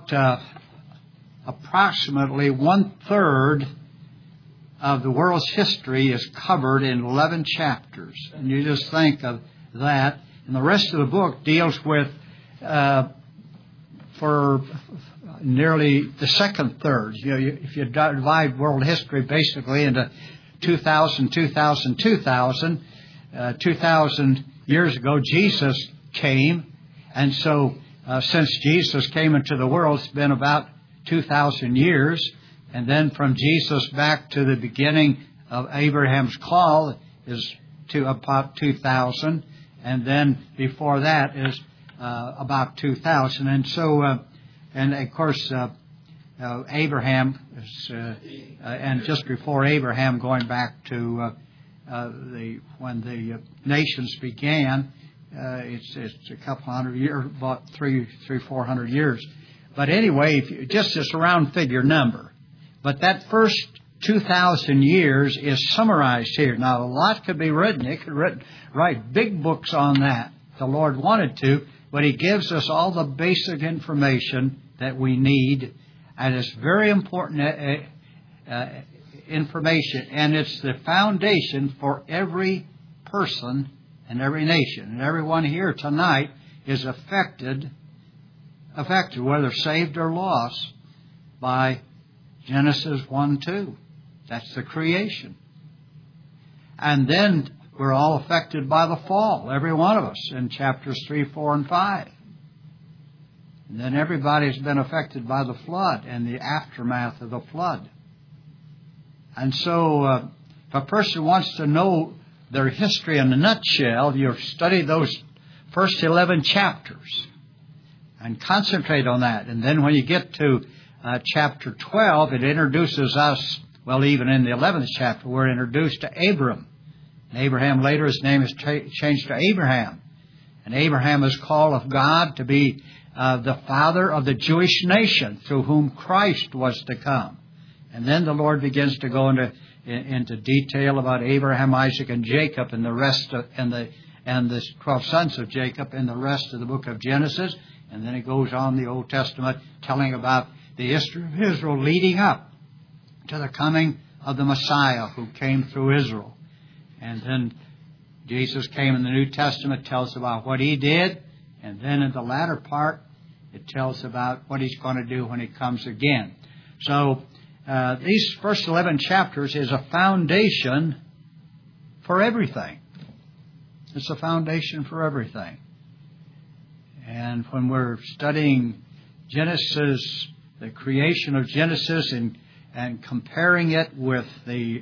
about approximately 1/3 of the world's history is covered in 11 chapters. And you just think of that. And the rest of the book deals with, for nearly the second third. If you divide world history basically into 2000, 2000, 2000, 2,000 years ago Jesus came. And so since Jesus came into the world, it's been about 2,000 years. And then from Jesus back to the beginning of Abraham's call is to about 2,000. And then before that is about 2,000. And so, and of course, Abraham is, and just before Abraham, going back to when the nations began, it's a couple hundred years, about 400 years. But anyway, just this round figure number. But that first 2,000 years is summarized here. Now, a lot could be written. He could write big books on that. The Lord wanted to, but He gives us all the basic information that we need. And it's very important information. And it's the foundation for every person and every nation. And everyone here tonight is affected, whether saved or lost, by Genesis 1-2. That's the creation. And then we're all affected by the fall, every one of us, in chapters 3, 4, and 5. And then everybody's been affected by the flood and the aftermath of the flood. And so if a person wants to know their history in a nutshell, you study those first 11 chapters and concentrate on that. And then when you get to chapter 12, it introduces us, well, even in the 11th chapter, we're introduced to Abram. And Abraham, later his name is changed to Abraham. And Abraham is called of God to be the father of the Jewish nation through whom Christ was to come. And then the Lord begins to go into detail about Abraham, Isaac, and Jacob and the rest of, and the 12 sons of Jacob in the rest of the book of Genesis. And then it goes on the Old Testament telling about the history of Israel leading up to the coming of the Messiah who came through Israel. And then Jesus came in the New Testament, tells about what He did. And then in the latter part, it tells about what He's going to do when He comes again. So these first 11 chapters is a foundation for everything. It's a foundation for everything. And when we're studying Genesis, the creation of Genesis, and comparing it with the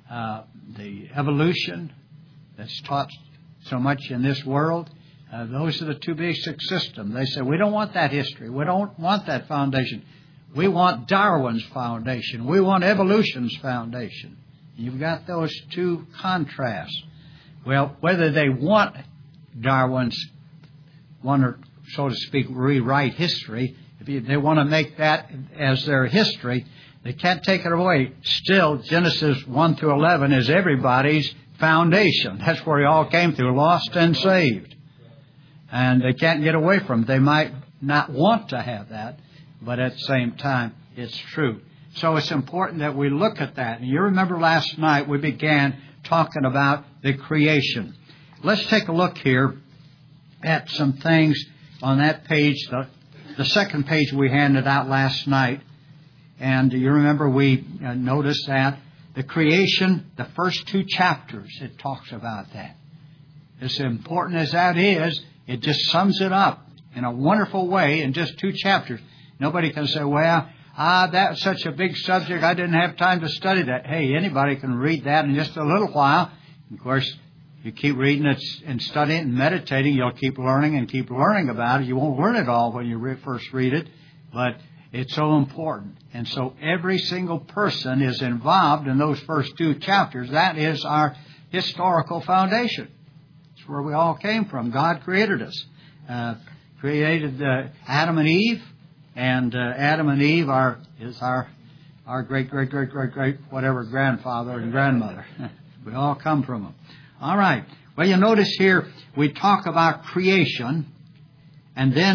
evolution that's taught so much in this world, those are the two basic systems. They say, we don't want that history. We don't want that foundation. We want Darwin's foundation. We want evolution's foundation. You've got those two contrasts. Well, whether they want Darwin's, so to speak, rewrite history, if they want to make that as their history, they can't take it away. Still, Genesis 1-11 is everybody's foundation. That's where he all came through, lost and saved. And they can't get away from it. They might not want to have that, but at the same time, it's true. So it's important that we look at that. And you remember last night we began talking about the creation. Let's take a look here at some things on that page, the second page we handed out last night. And you remember we noticed that the creation, the first 2 chapters, it talks about that. As important as that is, it just sums it up in a wonderful way in just 2 chapters. Nobody can say, well, that's such a big subject, I didn't have time to study that. Hey, anybody can read that in just a little while. Of course, you keep reading it and studying and meditating, you'll keep learning and keep learning about it. You won't learn it all when you first read it, but it's so important. And so every single person is involved in those first 2 chapters. That is our historical foundation. It's where we all came from. God created us. Created Adam and Eve. And Adam and Eve is our great whatever grandfather and grandmother. We all come from them. All right. Well, you notice here we talk about creation, and then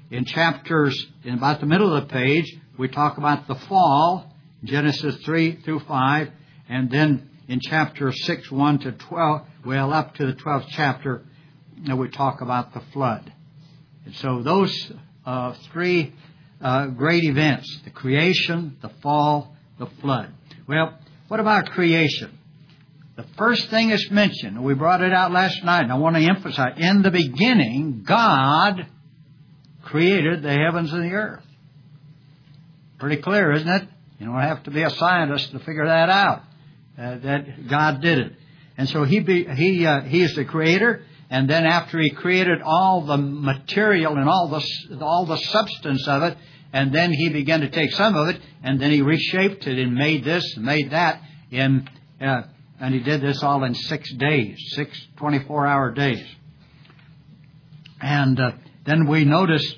in chapters, in about the middle of the page, we talk about the fall, Genesis 3 through 5, and then in chapter 6, 1 to 12, well, up to the 12th chapter, we talk about the flood. And so those three great events, the creation, the fall, the flood. Well, what about creation? The first thing is mentioned, and we brought it out last night, and I want to emphasize, in the beginning, God created the heavens and the earth. Pretty clear, isn't it? You don't have to be a scientist to figure that out, that God did it. And so He is the creator, and then after He created all the material and all the substance of it, and then He began to take some of it, and then He reshaped it and made this and made that, and He did this all in 6 days, 6 24-hour days. And then we notice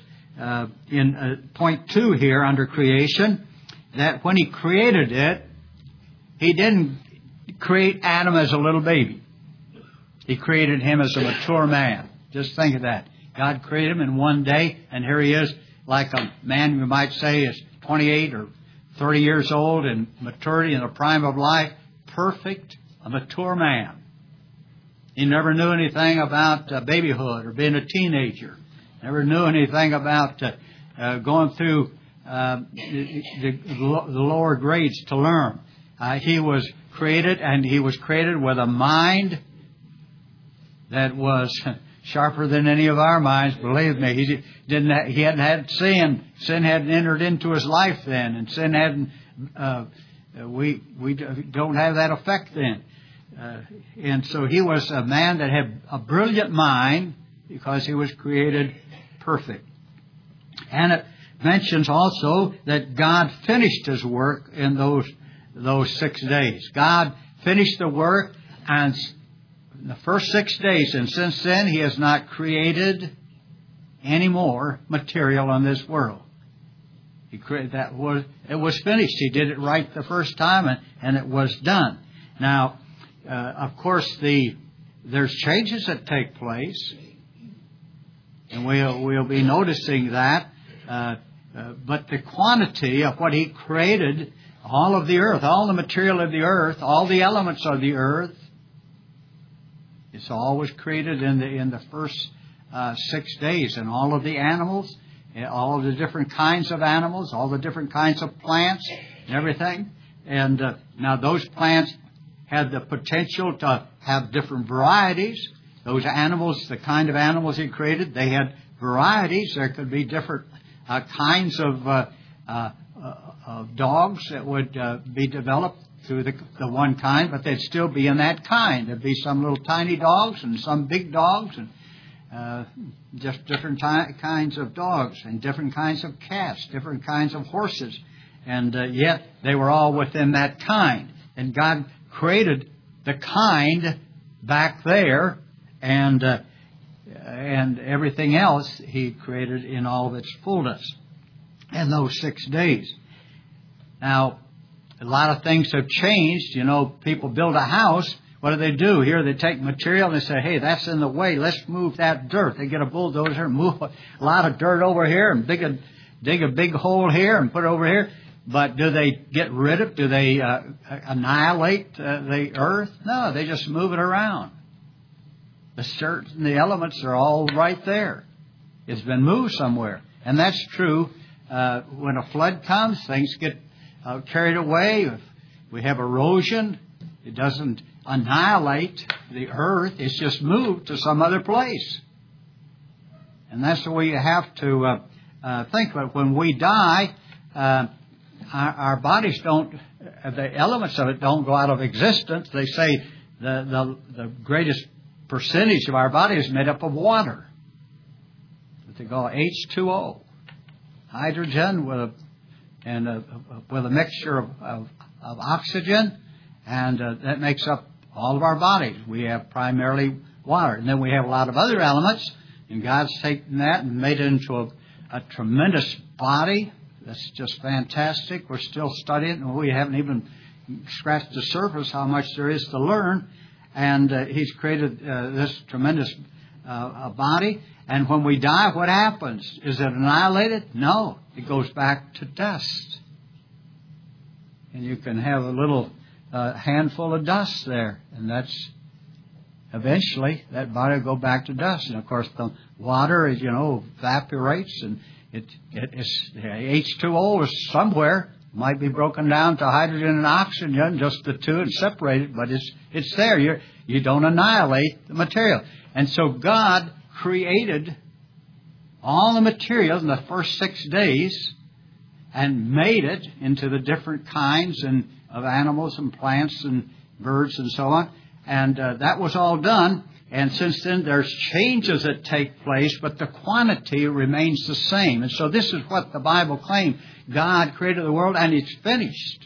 in point 2 here under creation that when He created it, He didn't create Adam as a little baby. He created him as a mature man. Just think of that. God created him in one day, and here he is, like a man you might say is 28 or 30 years old in maturity in the prime of life. Perfect, a mature man. He never knew anything about babyhood or being a teenager. Never knew anything about going through the lower grades to learn. He was created, and he was created with a mind that was sharper than any of our minds. Believe me, he hadn't had sin. Sin hadn't entered into his life then, and sin hadn't. We don't have that effect then. And so he was a man that had a brilliant mind because he was created perfect. And it mentions also that God finished His work in those 6 days. God finished the work and in the first 6 days, and since then He has not created any more material in this world. He created it was finished. He did it right the first time, and it was done. Now, of course, there's changes that take place, and we'll be noticing that. But the quantity of what He created, all of the earth, all the material of the earth, all the elements of the earth, it's all was created in the first 6 days, and all of the animals, all of the different kinds of animals, all the different kinds of plants, and everything. And now those plants had the potential to have different varieties. Those animals, the kind of animals He created, they had varieties. There could be different kinds of dogs that would be developed through the one kind, but they'd still be in that kind. There'd be some little tiny dogs and some big dogs, and just different kinds of dogs, and different kinds of cats, different kinds of horses, and yet they were all within that kind. And God created the kind back there, and everything else He created in all of its fullness in those 6 days. Now, a lot of things have changed. You know, people build a house. What do? Here they take material and they say, hey, that's in the way. Let's move that dirt. They get a bulldozer and move a lot of dirt over here and dig a big hole here and put it over here. But do they get rid of it? Do they annihilate the earth? No, they just move it around. The dirt and the elements are all right there. It's been moved somewhere. And that's true. When a flood comes, things get carried away. If we have erosion, it doesn't annihilate the earth. It's just moved to some other place. And that's the way you have to think about it. When we die, our bodies don't, the elements of it don't go out of existence. They say the greatest percentage of our body is made up of water. What they call H2O. Hydrogen with a mixture of oxygen, and that makes up all of our bodies. We have primarily water, and then we have a lot of other elements, and God's taken that and made it into a tremendous body that's just fantastic. We're still studying, and we haven't even scratched the surface how much there is to learn, and He's created this tremendous body, And when we die, what happens? Is it annihilated? No. It goes back to dust. And you can have a little handful of dust there. And that's eventually that body will go back to dust. And of course the water, evaporates, and it's H2O is somewhere. Might be broken down to hydrogen and oxygen, just the two, and separated, but it's there. You don't annihilate the material. And so God created all the material in the first 6 days and made it into the different kinds of animals and plants and birds and so on. And that was all done. And since then, there's changes that take place, but the quantity remains the same. And so this is what the Bible claims. God created the world, and it's finished.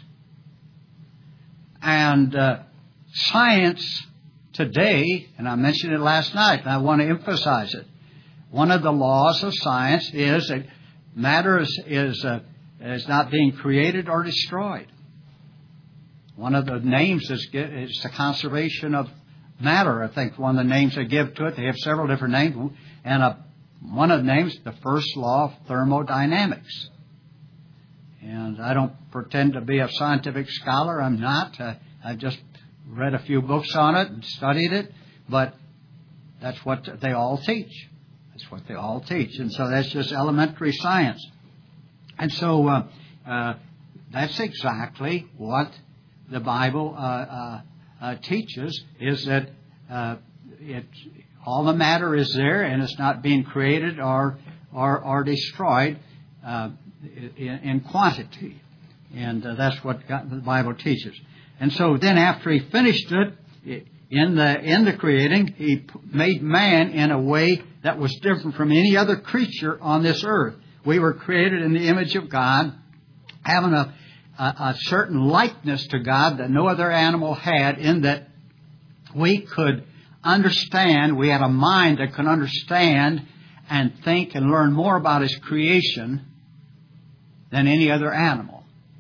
And science today, and I mentioned it last night, and I want to emphasize it. One of the laws of science is that matter is not being created or destroyed. One of the names is the conservation of matter. I think one of the names they give to it, they have several different names, and one of the names, the first law of thermodynamics. And I don't pretend to be a scientific scholar. I'm not. I just read a few books on it and studied it, but that's what they all teach. That's what they all teach. And so that's just elementary science. And so that's exactly what the Bible teaches, is that all the matter is there, and it's not being created or destroyed in quantity. And that's what the Bible teaches. And so then after he finished it, in the creating, he made man in a way that was different from any other creature on this earth. We were created in the image of God, having a certain likeness to God that no other animal had, in that we could understand, we had a mind that could understand and think and learn more about His creation than any other animal.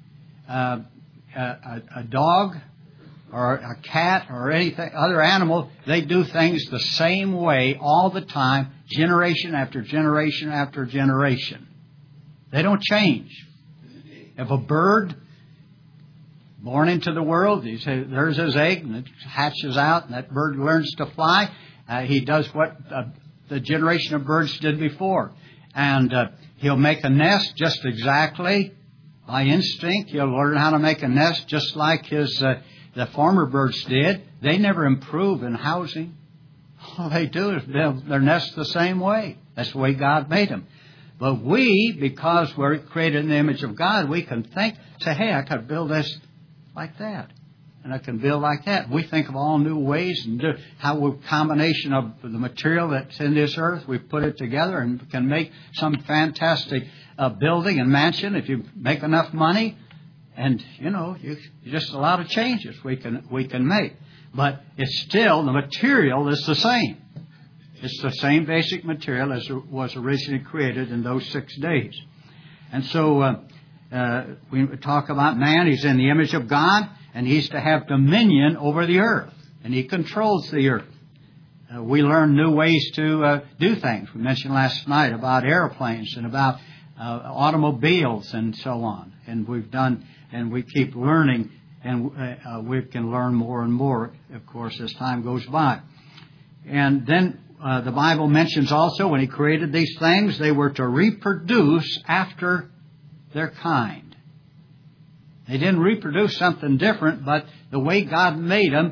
A dog or a cat or anything, other animal, they do things the same way all the time, generation after generation after generation. They don't change. If a bird born into the world, there's his egg, and it hatches out, and that bird learns to fly. He does what the generation of birds did before. And he'll make a nest just exactly by instinct. He'll learn how to make a nest just like the former birds did. They never improve in housing. All they do is build their nest the same way. That's the way God made them. But we, because we're created in the image of God, we can think, say, hey, I could build this like that, and I can build like that. We think of all new ways and do how a combination of the material that's in this earth, we put it together and can make some fantastic building and mansion if you make enough money. And you just a lot of changes we can make, but it's still, the material is the same. It's the same basic material as was originally created in those 6 days. And so we talk about man. He's in the image of God, and he's to have dominion over the earth, and he controls the earth. We learn new ways to do things. We mentioned last night about airplanes and about automobiles and so on. And we've done, and we keep learning, and we can learn more and more, of course, as time goes by. And then the Bible mentions also, when He created these things, they were to reproduce after their kind. They didn't reproduce something different, but the way God made them,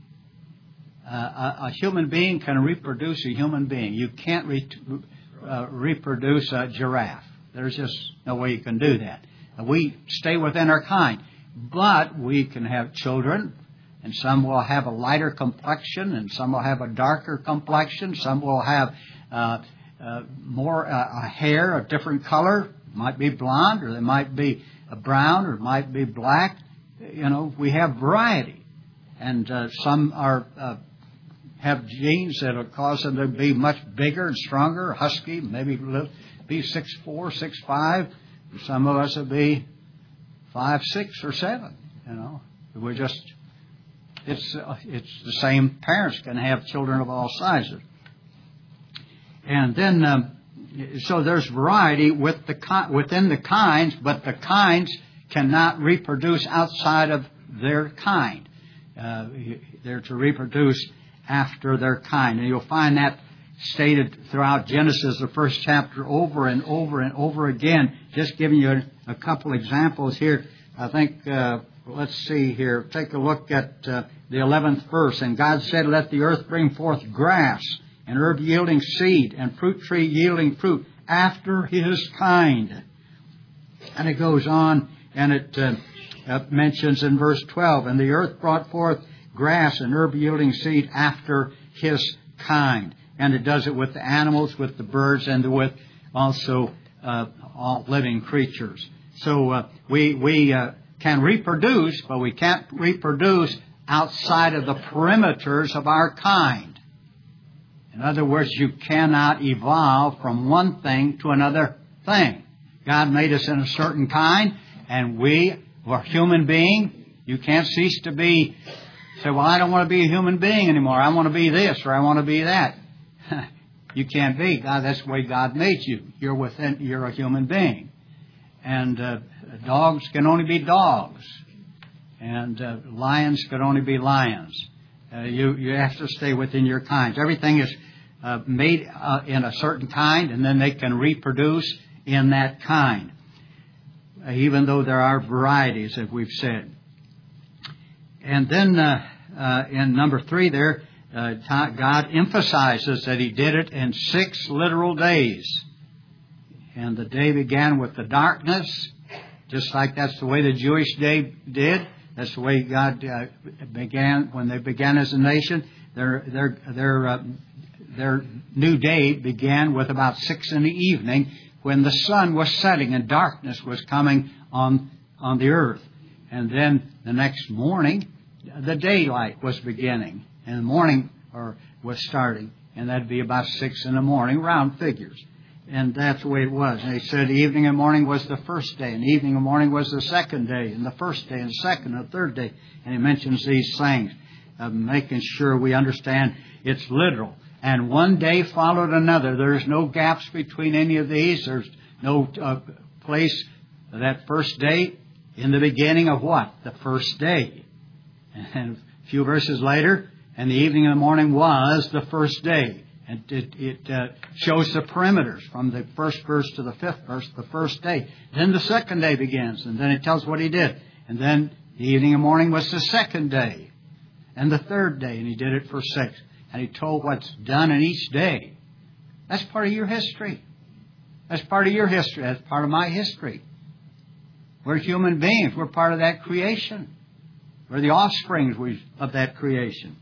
a human being can reproduce a human being. You can't reproduce a giraffe. There's just no way you can do that. We stay within our kind, but we can have children, and some will have a lighter complexion, and some will have a darker complexion. Some will have more a hair of different color. It might be blonde, or they might be brown, or it might be black. We have variety, and some are have genes that will cause them to be much bigger and stronger, husky, maybe be 6'4", 6'5". Some of us will be 5, 6, or 7. We're just. It's the same. Parents can have children of all sizes. And then, so there's variety within the kinds, but the kinds cannot reproduce outside of their kind. They're to reproduce after their kind. And you'll find that stated throughout Genesis, the first chapter, over and over and over again. Just giving you a couple examples here. I think, let's see here. Take a look at the 11th verse. And God said, let the earth bring forth grass, and herb yielding seed, and fruit tree yielding fruit, after his kind. And it goes on, and it mentions in verse 12, and the earth brought forth grass and herb yielding seed after his kind. And it does it with the animals, with the birds, and with also all living creatures. So we can reproduce, but we can't reproduce outside of the perimeters of our kind. In other words, you cannot evolve from one thing to another thing. God made us in a certain kind, and we are human being. You can't cease to be, say, well, I don't want to be a human being anymore. I want to be this or I want to be that. You can't be. God, that's the way God made you. You're a human being. And dogs can only be dogs. And lions can only be lions. You have to stay within your kinds. Everything is made in a certain kind, and then they can reproduce in that kind, even though there are varieties, as we've said. And then in number 3 there, God emphasizes that He did it in 6 literal days. And the day began with the darkness, just like that's the way the Jewish day did. That's the way God began when they began as a nation. Their new day began with about 6 in the evening, when the sun was setting and darkness was coming on the earth. And then the next morning, the daylight was beginning, and the morning was starting, and that'd be about 6 in the morning, round figures. And that's the way it was. And he said evening and morning was the first day, and evening and morning was the second day, and the first day, and the second, and the third day. And he mentions these things, making sure we understand it's literal. And one day followed another. There's no gaps between any of these. There's no place that first day in the beginning of what? The first day. And a few verses later, and the evening and the morning was the first day. And it shows the perimeters from the first verse to the 5th verse, the first day. Then the second day begins, and then it tells what He did. And then the evening and morning was the second day, and the third day, and He did it for 6. And He told what's done in each day. That's part of your history. That's part of your history. That's part of my history. We're human beings. We're part of that creation. We're the offsprings of that creation.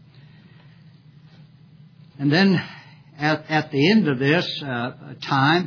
And then at the end of this time,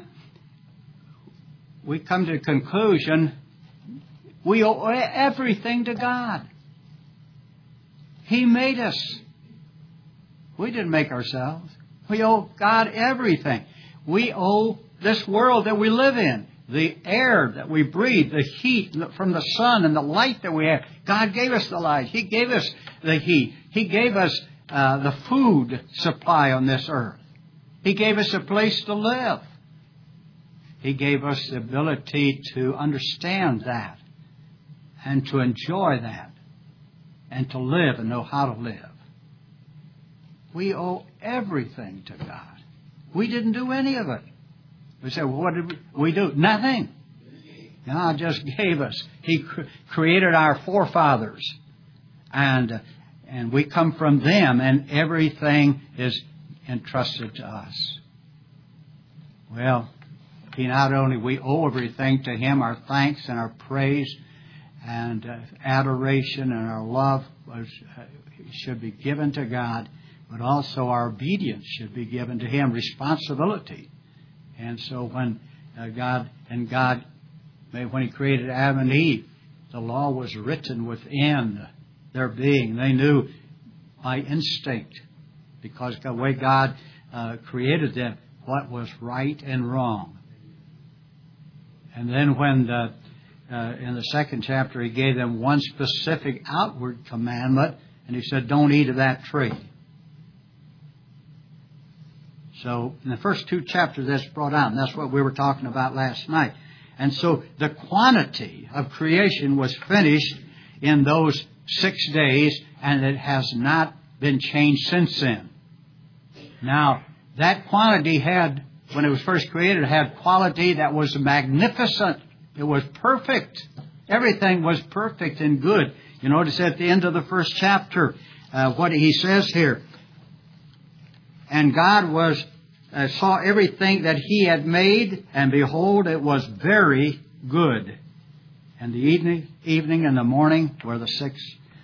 we come to the conclusion we owe everything to God. He made us. We didn't make ourselves. We owe God everything. We owe this world that we live in, the air that we breathe, the heat from the sun and the light that we have. God gave us the light. He gave us the heat. He gave us the food supply on this earth. He gave us a place to live. He gave us the ability to understand that and to enjoy that and to live and know how to live. We owe everything to God. We didn't do any of it. We say, well, what did we do? Nothing. God just gave us. He created our forefathers. And we come from them, and everything is entrusted to us. Well, not only we owe everything to Him, our thanks and our praise and adoration and our love should be given to God, but also our obedience should be given to Him, responsibility. And so when God, when He created Adam and Eve, the law was written within their being. They knew by instinct, because the way God created them, what was right and wrong. And then when in the 2nd chapter He gave them one specific outward commandment, and He said, don't eat of that tree. So in the first 2 chapters that's brought out, and that's what we were talking about last night. And so the quantity of creation was finished in those 6 days, and it has not been changed since then. Now, that quantity had, when it was first created, it had quality that was magnificent. It was perfect. Everything was perfect and good. You notice at the end of the first chapter, what he says here. And God saw everything that he had made, and behold, it was very good. And the evening and the morning were the sixth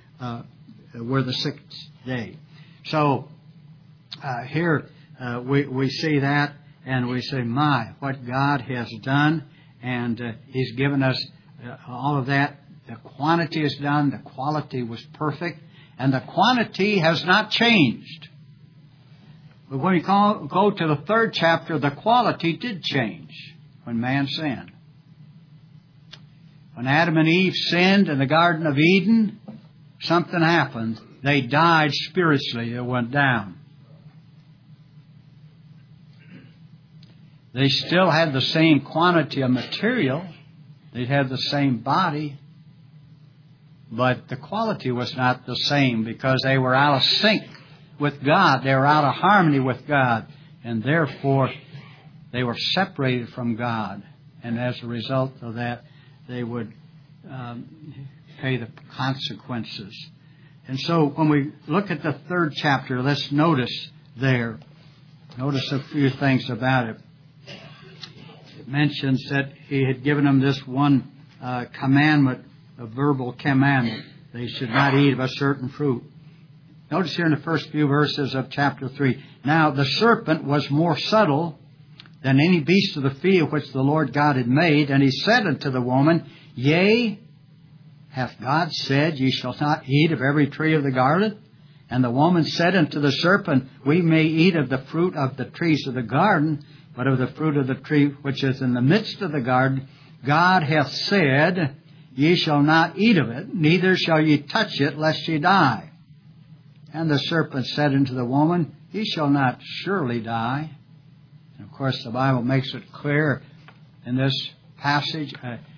day. So here we see that, and we say, my, what God has done, and he's given us all of that. The quantity is done, the quality was perfect, and the quantity has not changed. But when we go to the 3rd chapter, the quality did change when man sinned. When Adam and Eve sinned in the Garden of Eden, something happened. They died spiritually. They went down. They still had the same quantity of material. They had the same body. But the quality was not the same because they were out of sync with God. They were out of harmony with God. And therefore, they were separated from God. And as a result of that, they would pay the consequences. And so when we look at the 3rd chapter, let's notice there. Notice a few things about it. It mentions that he had given them this one commandment, a verbal commandment. They should not eat of a certain fruit. Notice here in the first few verses of chapter 3. Now the serpent was more subtle than any beast of the field which the Lord God had made. And he said unto the woman, Yea, hath God said, Ye shall not eat of every tree of the garden? And the woman said unto the serpent, We may eat of the fruit of the trees of the garden, but of the fruit of the tree which is in the midst of the garden, God hath said, Ye shall not eat of it, neither shall ye touch it, lest ye die. And the serpent said unto the woman, Ye shall not surely die. And of course, the Bible makes it clear in this passage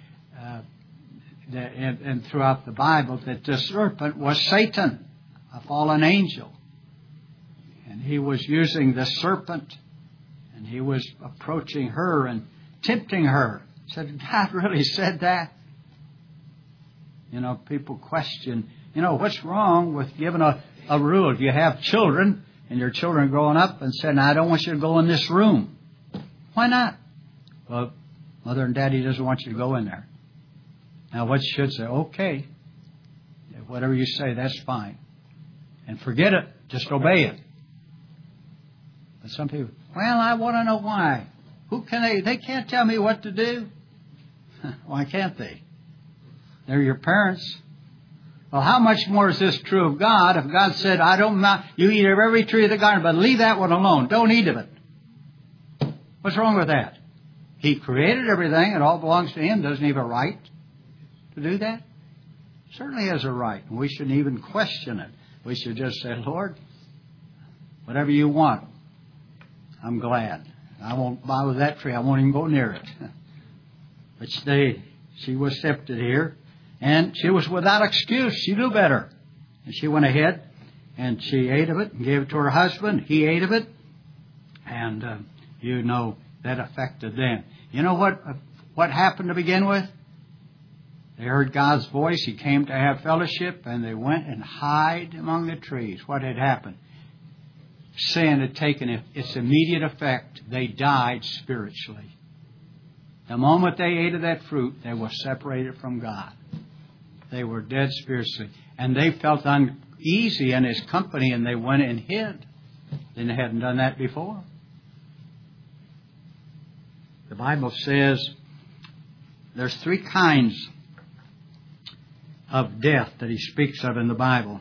and throughout the Bible that the serpent was Satan, a fallen angel. And he was using the serpent, and he was approaching her and tempting her. Said, God really said that? You know, people question, what's wrong with giving a rule? If you have children, and your children growing up and saying, I don't want you to go in this room. Why not? Well, Mother and Daddy doesn't want you to go in there. Now, what you should say, okay, whatever you say, that's fine. And forget it. Just obey it. But some people, well, I want to know why. They can't tell me what to do. Why can't they? They're your parents. Well, how much more is this true of God? If God said, you eat of every tree of the garden, but leave that one alone. Don't eat of it. What's wrong with that? He created everything. It all belongs to Him. Doesn't He have a right to do that? Certainly has a right. And we shouldn't even question it. We should just say, Lord, whatever you want, I'm glad. I won't bother with that tree. I won't even go near it. But she was tempted here. And she was without excuse. She knew better. And she went ahead and she ate of it and gave it to her husband. He ate of it. And that affected them. You know what happened to begin with? They heard God's voice. He came to have fellowship, and they went and hid among the trees. What had happened? Sin had taken its immediate effect. They died spiritually. The moment they ate of that fruit, they were separated from God. They were dead spiritually. And they felt uneasy in His company, and they went and hid. They hadn't done that before. The Bible says there's 3 kinds of death that He speaks of in the Bible.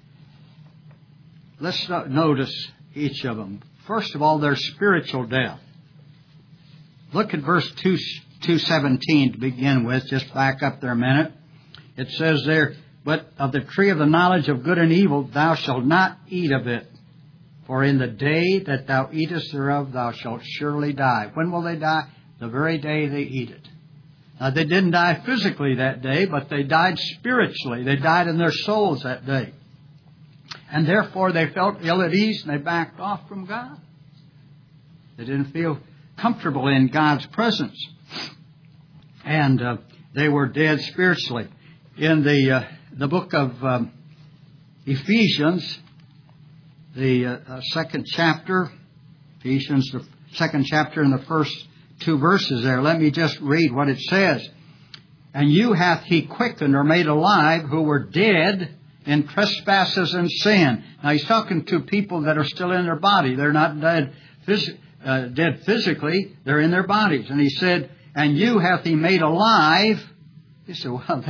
Let's notice each of them. First of all, there's spiritual death. Look at verse 2:17 to begin with. Just back up there a minute. It says there, But of the tree of the knowledge of good and evil thou shalt not eat of it. For in the day that thou eatest thereof, thou shalt surely die. When will they die? The very day they eat it. Now, they didn't die physically that day, but they died spiritually. They died in their souls that day. And therefore, they felt ill at ease, and they backed off from God. They didn't feel comfortable in God's presence. And they were dead spiritually. In the book of Ephesians, the second chapter, Ephesians, the second chapter and the first 2 verses there. Let me just read what it says. And you hath he quickened or made alive who were dead in trespasses and sin. Now he's talking to people that are still in their body. They're not dead physically. They're in their bodies. And he said, and you hath he made alive. He said, well,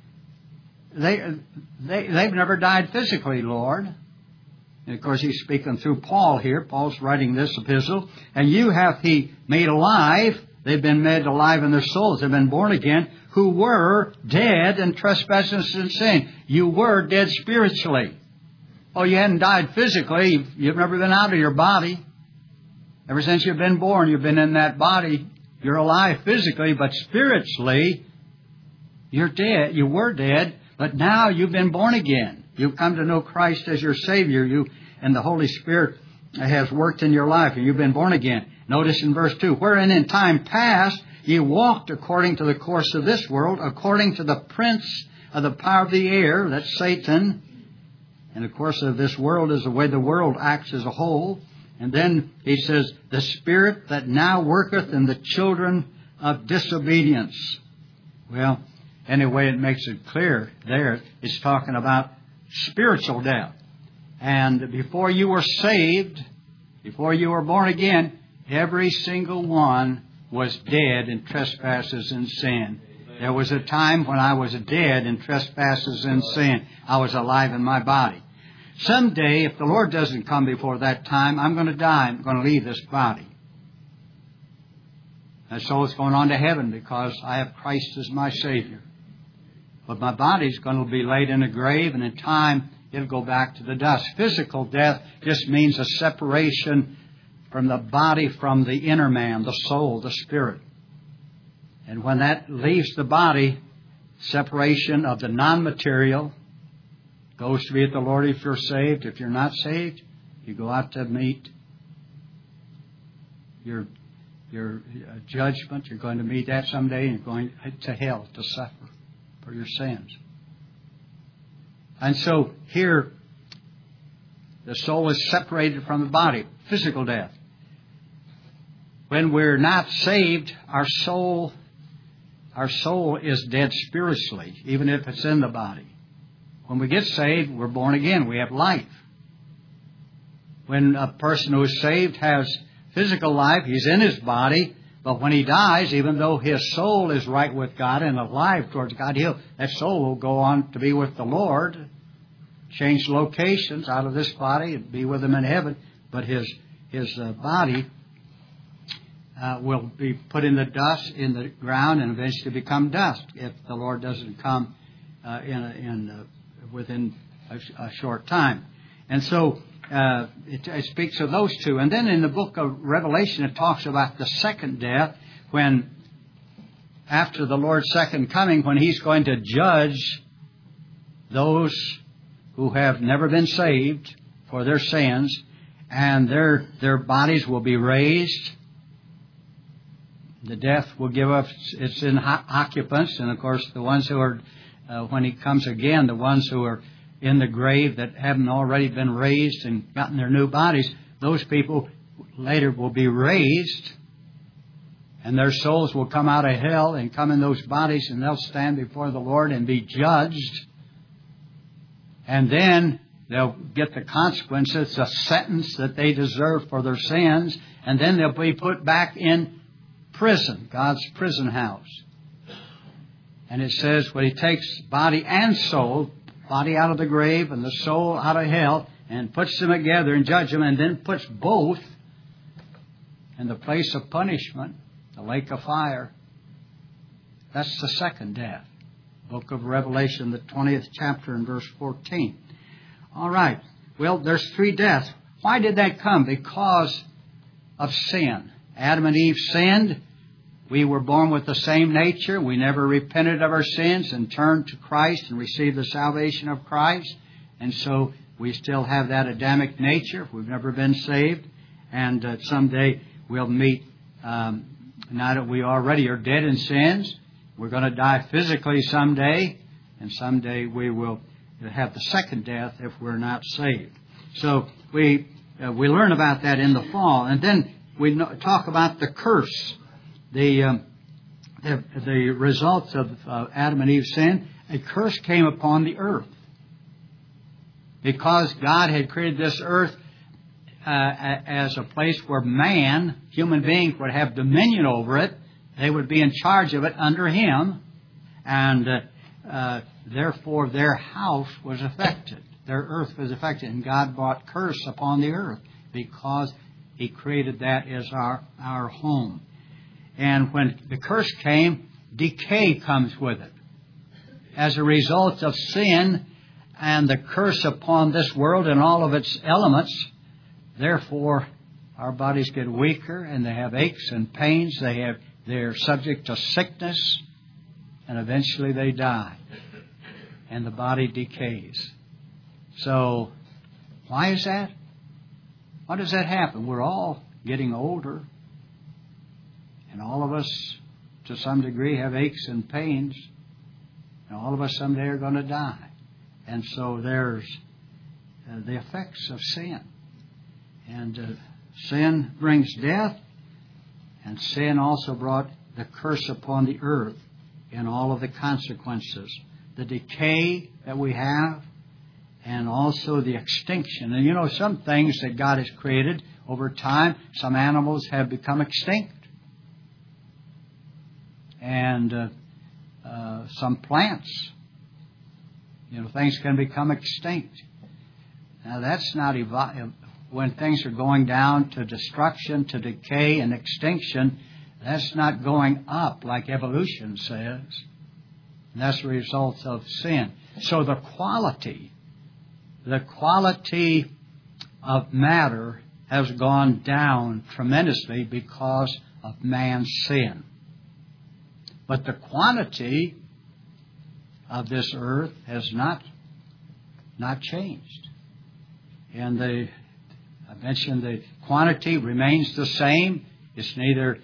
they've never died physically, Lord. And of course, he's speaking through Paul here. Paul's writing this epistle. And you hath he made alive. They've been made alive in their souls. They've been born again. Who were dead in trespasses and sin. You were dead spiritually. Oh, you hadn't died physically. You've never been out of your body. Ever since you've been born, you've been in that body. You're alive physically, but spiritually, you're dead. You were dead, but now you've been born again. You've come to know Christ as your Savior. And the Holy Spirit has worked in your life, and you've been born again. Notice in verse 2, wherein in time past ye walked according to the course of this world, according to the prince of the power of the air, that's Satan. And the course of this world is the way the world acts as a whole. And then he says, the spirit that now worketh in the children of disobedience. Well, anyway, it makes it clear there. It's talking about spiritual death. And before you were saved, before you were born again, every single one was dead in trespasses and sin. There was a time when I was dead in trespasses and sin. I was alive in my body. Someday, if the Lord doesn't come before that time, I'm going to die. I'm going to leave this body. My soul's going on to heaven because I have Christ as my Savior. But my body's going to be laid in a grave, and in time, it'll go back to the dust. Physical death just means a separation from the body, from the inner man, the soul, the spirit. And when that leaves the body, separation of the non-material goes to be with the Lord if you're saved. If you're not saved, you go out to meet your judgment. You're going to meet that someday, and you're going to hell to suffer for your sins. And so here, the soul is separated from the body, physical death. When we're not saved, our soul is dead spiritually, even if it's in the body. When we get saved, we're born again. We have life. When a person who is saved has physical life, he's in his body, but when he dies, even though his soul is right with God and alive towards God, that soul will go on to be with the Lord, change locations out of this body and be with him in heaven, but his body will be put in the dust, in the ground, and eventually become dust if the Lord doesn't come within a short time. And so it speaks of those two. And then in the book of Revelation, it talks about the second death, when after the Lord's second coming, when He's going to judge those who have never been saved for their sins, and their bodies will be raised. The death will give up its occupants, and of course the ones who are, when He comes again, the ones who are in the grave that haven't already been raised and gotten their new bodies, those people later will be raised, and their souls will come out of hell and come in those bodies, and they'll stand before the Lord and be judged. And then they'll get the consequences, the sentence that they deserve for their sins, and then they'll be put back in prison, God's prison house. And it says when He takes body and soul, body out of the grave and the soul out of hell, and puts them together and judges them, and then puts both in the place of punishment, the lake of fire. That's the second death. Book of Revelation, the 20th chapter and verse 14. All right. Well, there's three deaths. Why did that come? Because of sin. Adam and Eve sinned. We were born with the same nature. We never repented of our sins and turned to Christ and received the salvation of Christ. And so we still have that Adamic nature. We've never been saved. And someday we'll meet, now that we already are dead in sins, we're going to die physically someday. And someday we will have the second death if we're not saved. So we learn about that in the fall. And then we talk about the curse. The results of Adam and Eve's sin. A curse came upon the earth. Because God had created this earth as a place where man, human beings, would have dominion over it. They would be in charge of it under Him. And therefore their house was affected. Their earth was affected. And God brought curse upon the earth because He created that as our home. And when the curse came, decay comes with it. As a result of sin and the curse upon this world and all of its elements, therefore our bodies get weaker and they have aches and pains. They're subject to sickness, and eventually they die. And the body decays. So, why is that? Why does that happen? We're all getting older. And all of us, to some degree, have aches and pains. And all of us someday are going to die. And so there's the effects of sin. And sin brings death. And sin also brought the curse upon the earth and all of the consequences. The decay that we have and also the extinction. And some things that God has created over time, some animals have become extinct. And some plants, things can become extinct. Now that's not when things are going down to destruction, to decay and extinction. That's not going up like evolution says. And that's the result of sin. So the quality of matter has gone down tremendously because of man's sin. But the quantity of this earth has not changed. And I mentioned the quantity remains the same. It's neither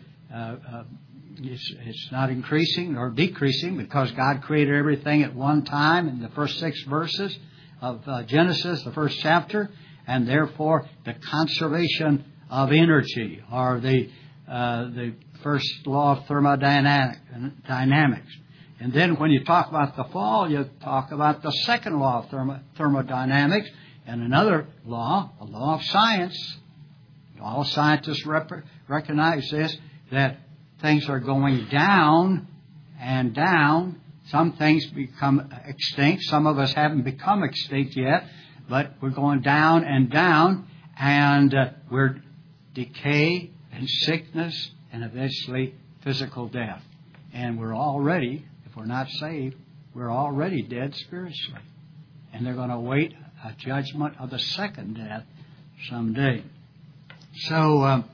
it's not increasing nor decreasing because God created everything at one time in the first 6 verses of Genesis, the first chapter, and therefore the conservation of energy, or the first law of thermodynamics. And then when you talk about the fall, you talk about the second law of thermodynamics and another law, a law of science. All scientists recognize this, that things are going down and down. Some things become extinct. Some of us haven't become extinct yet, but we're going down, and we're decay and sickness and eventually physical death. And we're already, if we're not saved, we're already dead spiritually. And they're going to await a judgment of the second death someday. So,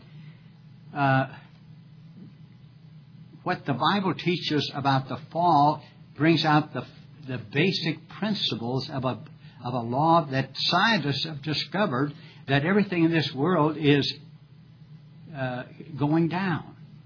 what the Bible teaches about the fall brings out the basic principles of a law that scientists have discovered, that everything in this world is going down.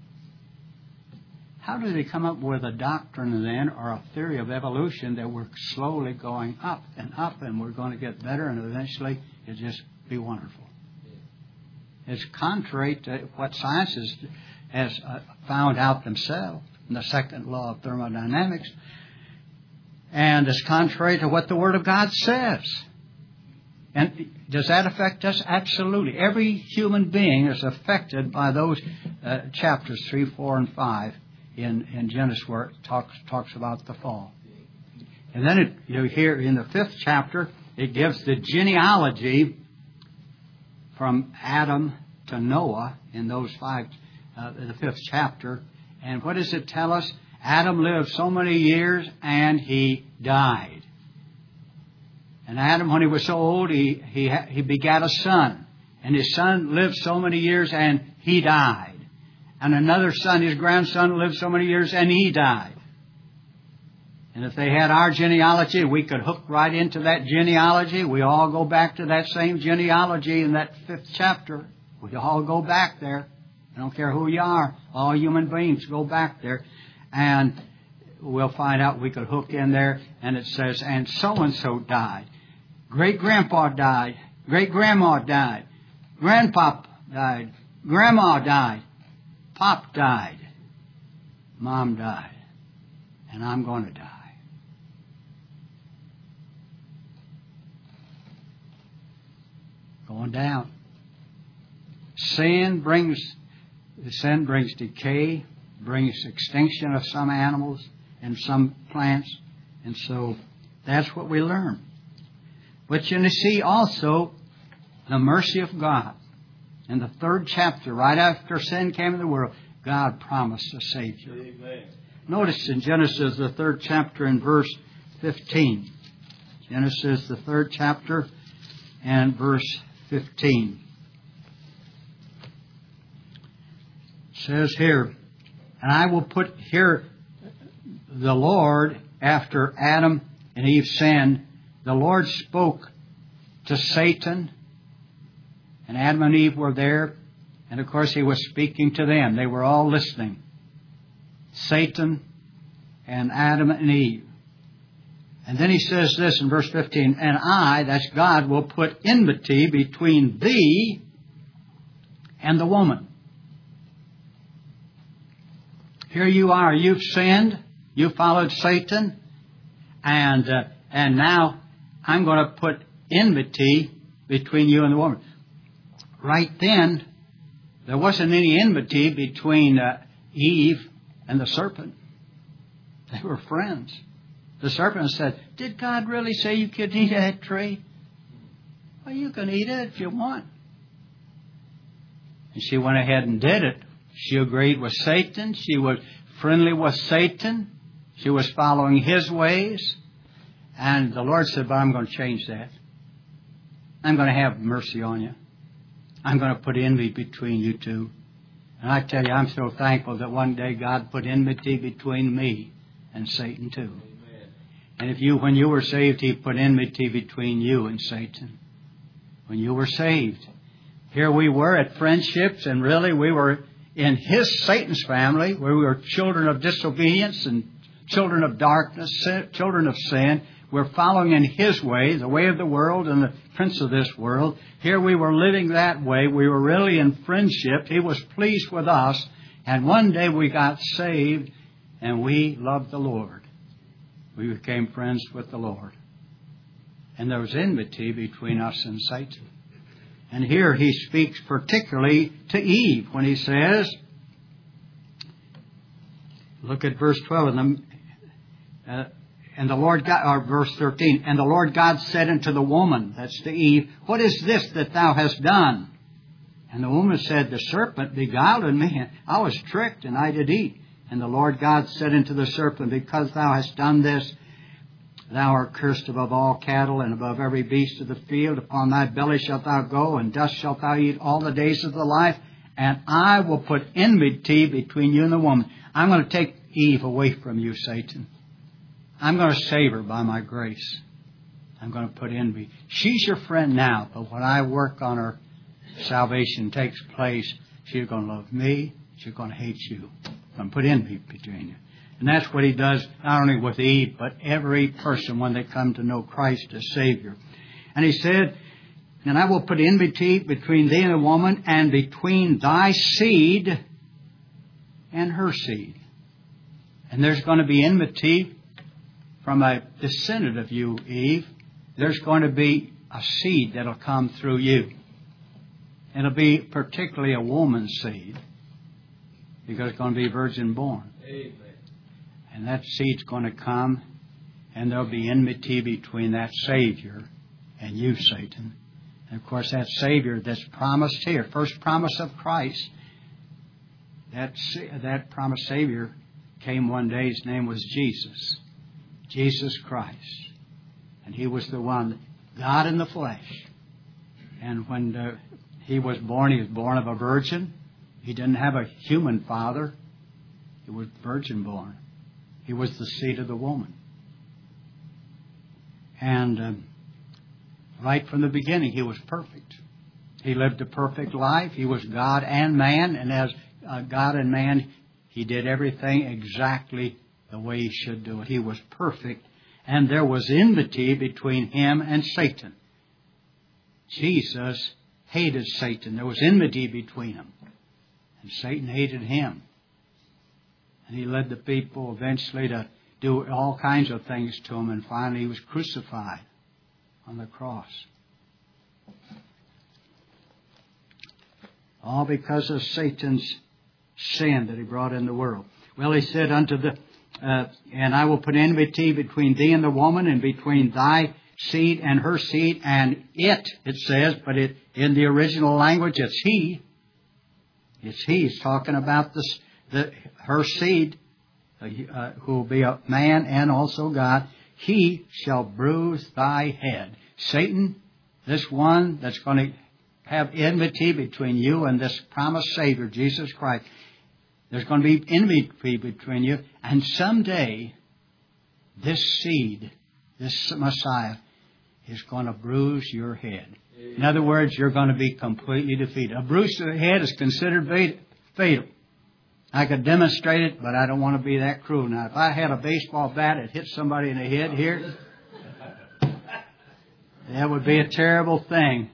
How do they come up with a doctrine then, or a theory of evolution, that we're slowly going up and we're going to get better and eventually it'll just be wonderful? It's contrary to what science has found out themselves in the second law of thermodynamics. And it's contrary to what the Word of God says. And does that affect us? Absolutely. Every human being is affected by those chapters 3, 4, and 5 in Genesis, where it talks about the fall. And then here in the 5th chapter, it gives the genealogy from Adam to Noah in those 5, the 5th chapter. And what does it tell us? Adam lived so many years and he died. And Adam, when he was so old, he begat a son. And his son lived so many years and he died. And another son, his grandson, lived so many years and he died. And if they had our genealogy, we could hook right into that genealogy. We all go back to that same genealogy in that 5th chapter. We all go back there. I don't care who you are. All human beings go back there. And we'll find out we could hook in there. And it says, and so-and-so died. Great-grandpa died. Great-grandma died. Grandpop died. Grandma died. Pop died. Mom died. And I'm going to die. Going down. Sin brings decay, brings extinction of some animals and some plants. And so that's what we learn. But you see also the mercy of God. In the 3rd chapter, right after sin came into the world, God promised a Savior. Amen. Notice in Genesis, the 3rd chapter and verse 15. Genesis, the 3rd chapter and verse 15. It says here, and I will put here the Lord, after Adam and Eve sinned, the Lord spoke to Satan, and Adam and Eve were there, and of course He was speaking to them. They were all listening. Satan and Adam and Eve. And then He says this in verse 15, and I, that's God, will put enmity between thee and the woman. Here you are, you've sinned, you followed Satan, and now I'm going to put enmity between you and the woman. Right then, there wasn't any enmity between Eve and the serpent. They were friends. The serpent said, did God really say you could eat that tree? Well, you can eat it if you want. And she went ahead and did it. She agreed with Satan. She was friendly with Satan. She was following his ways. And the Lord said, but I'm going to change that. I'm going to have mercy on you. I'm going to put envy between you two. And I tell you, I'm so thankful that one day God put enmity between me and Satan too. And when you were saved, He put enmity between you and Satan. When you were saved. Here we were at friendships, and really we were in Satan's family, where we were children of disobedience and children of darkness, children of sin. We're following in his way, the way of the world and the prince of this world. Here we were living that way. We were really in friendship. He was pleased with us. And one day we got saved, and we loved the Lord. We became friends with the Lord. And there was enmity between us and Satan. And here he speaks particularly to Eve when he says, look at verse 12, and the Lord God, or verse 13, and the Lord God said unto the woman, that's to Eve, what is this that thou hast done? And the woman said, the serpent beguiled me, and I was tricked, and I did eat. And the Lord God said unto the serpent, because thou hast done this, thou art cursed above all cattle and above every beast of the field. Upon thy belly shalt thou go, and dust shalt thou eat all the days of thy life. And I will put enmity between you and the woman. I'm going to take Eve away from you, Satan. I'm going to save her by my grace. I'm going to put envy. She's your friend now, but when I work on her salvation takes place, she's going to love me. She's going to hate you. I'm going to put envy between you. And that's what he does, not only with Eve, but every person when they come to know Christ as Savior. And he said, and I will put enmity between thee and the woman, and between thy seed and her seed. And there's going to be enmity from a descendant of you, Eve. There's going to be a seed that'll come through you. It'll be particularly a woman's seed, because it's going to be virgin born. Amen. And that seed's going to come, and there'll be enmity between that Savior and you, Satan. And of course, that Savior that's promised here, first promise of Christ, that promised Savior came one day. His name was Jesus. Jesus Christ. And He was the one, God in the flesh. And when he was born of a virgin. He didn't have a human father. He was virgin born. He was the seed of the woman. And right from the beginning, he was perfect. He lived a perfect life. He was God and man. And as God and man, he did everything exactly the way he should do it. He was perfect. And there was enmity between him and Satan. Jesus hated Satan. There was enmity between them. And Satan hated him. And he led the people eventually to do all kinds of things to him. And finally he was crucified on the cross. All because of Satan's sin that he brought in the world. Well, he said unto the, and I will put enmity between thee and the woman, and between thy seed and her seed, and it says, but in the original language, it's he. It's he. He's talking about her seed, who will be a man and also God. He shall bruise thy head. Satan, this one that's going to have enmity between you and this promised Savior, Jesus Christ. There's going to be enmity between you. And someday, this seed, this Messiah, is going to bruise your head. In other words, you're going to be completely defeated. A bruise to the head is considered fatal. I could demonstrate it, but I don't want to be that cruel. Now, if I had a baseball bat that hit somebody in the head here, that would be a terrible thing.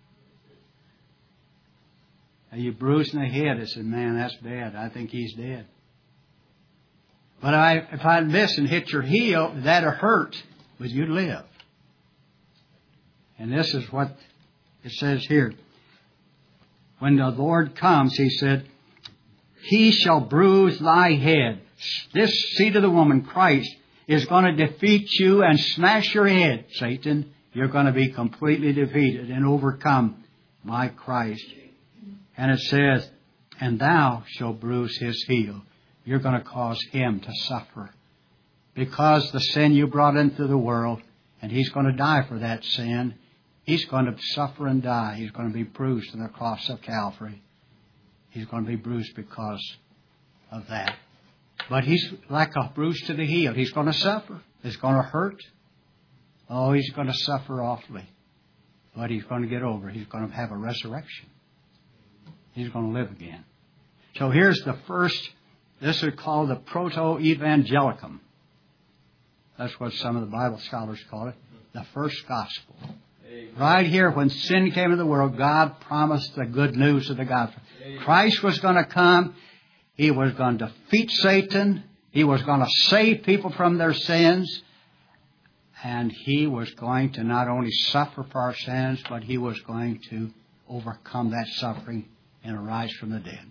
You bruised in the head. I said, man, that's bad. I think he's dead. But if I miss and hit your heel, that'd hurt, but you'd live. And this is what it says here. When the Lord comes, he said, he shall bruise thy head. This seed of the woman, Christ, is going to defeat you and smash your head, Satan. You're going to be completely defeated and overcome by Christ. And it says, and thou shalt bruise his heel. You're going to cause him to suffer. Because the sin you brought into the world, and he's going to die for that sin, he's going to suffer and die. He's going to be bruised on the cross of Calvary. He's going to be bruised because of that. But he's like a bruise to the heel. He's going to suffer. It's going to hurt. Oh, he's going to suffer awfully. But he's going to get over it. He's going to have a resurrection. He's going to live again. So here's the first, this is called the proto-evangelicum. That's what some of the Bible scholars call it. The first gospel. Right here, when sin came into the world, God promised the good news of the gospel. Christ was going to come. He was going to defeat Satan. He was going to save people from their sins. And he was going to not only suffer for our sins, but he was going to overcome that suffering and arise from the dead.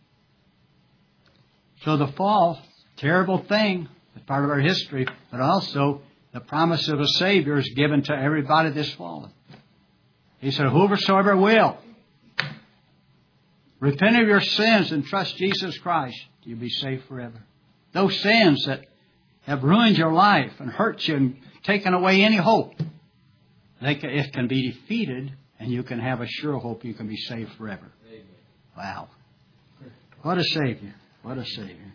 So the fall, terrible thing, it's part of our history, but also the promise of a Savior is given to everybody that's fallen. He said, whosoever will repent of your sins and trust Jesus Christ, you'll be saved forever. Those sins that have ruined your life and hurt you and taken away any hope, it can be defeated, and you can have a sure hope you can be saved forever. Wow. What a Savior. What a Savior.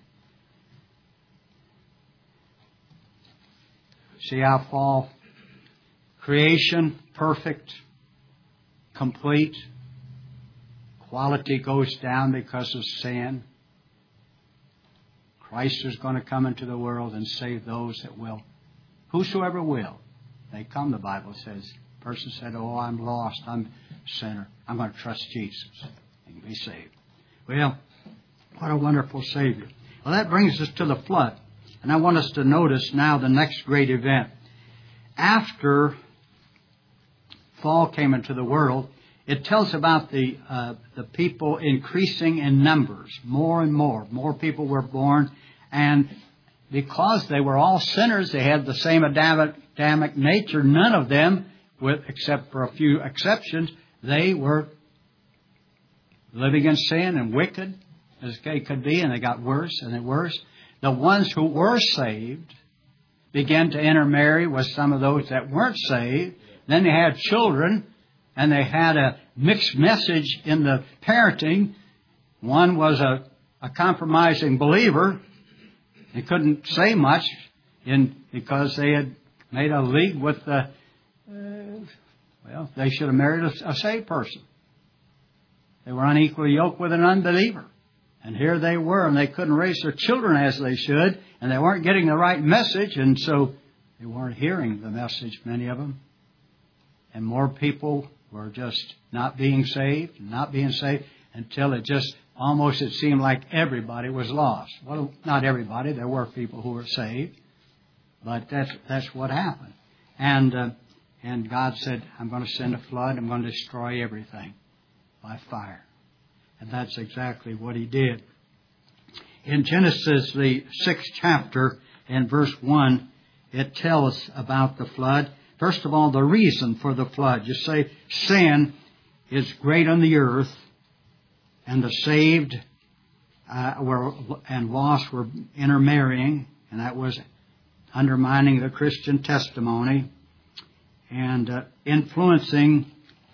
See how fall, creation, perfect, complete, quality goes down because of sin. Christ is going to come into the world and save those that will. Whosoever will. They come, the Bible says. The person said, oh, I'm lost. I'm a sinner. I'm going to trust Jesus. And be saved. Well, what a wonderful Savior. Well, that brings us to the flood. And I want us to notice now the next great event. After fall came into the world, it tells about the people increasing in numbers. More and more. More people were born. And because they were all sinners, they had the same Adamic nature. None of them, except for a few exceptions, they were living in sin and wicked as they could be, and they got worse and worse. The ones who were saved began to intermarry with some of those that weren't saved. Then they had children, and they had mixed message in the parenting. One was a compromising believer. They couldn't say much because they had made a league with they should have married a saved person. They were unequally yoked with an unbeliever. And here they were, and they couldn't raise their children as they should, and they weren't getting the right message, and so they weren't hearing the message, many of them. And more people were just not being saved, until it seemed like everybody was lost. Well, not everybody. There were people who were saved, but that's what happened. And God said, I'm going to send a flood. I'm going to destroy everything by fire. And that's exactly what He did. In Genesis, the 6th chapter, in verse 1, it tells about the flood. First of all, the reason for the flood. You say sin is great on the earth, and the saved and lost were intermarrying, and that was undermining the Christian testimony and influencing